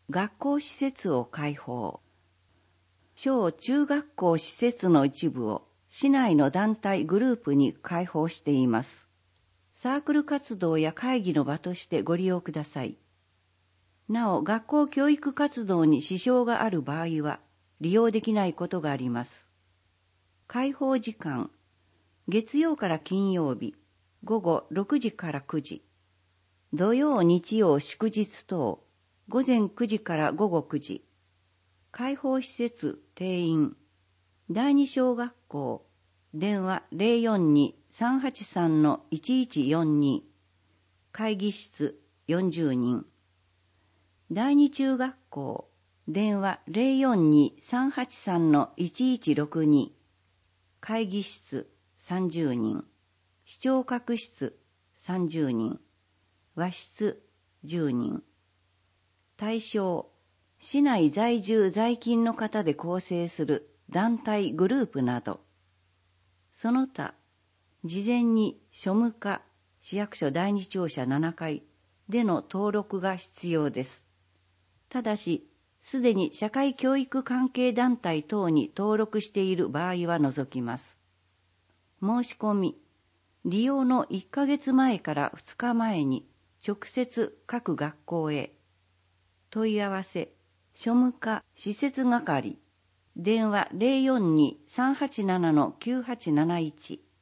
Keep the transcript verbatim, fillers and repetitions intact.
学校施設を開放。小中学校施設の一部を市内の団体グループに開放しています。サークル活動や会議の場としてご利用ください。なお、学校教育活動に支障がある場合は利用できないことがあります。開放時間、月曜から金曜日、午後ろくじからくじ。土曜、日曜、祝日等、午前くじから午後くじ。開放施設定員。第二小学校。電話 ゼロよんに さんはちさん いちいちよんに。会議室よんじゅうにん。第二中学校。電話 ゼロよんに さんはちさん いちいちろくに。会議室さんじゅうにん。視聴覚室さんじゅうにん。和室じゅうにん。対象、市内在住在勤の方で構成する団体グループなど。その他、事前に庶務課市役所第二庁舎ななかいでの登録が必要です。ただし、すでに社会教育関係団体等に登録している場合は除きます。申し込み、利用のいっかげつまえからふつかまえに直接各学校へ。問い合わせ、庶務課施設係、電話 ゼロよんに さんはちなな きゅうはちなないち。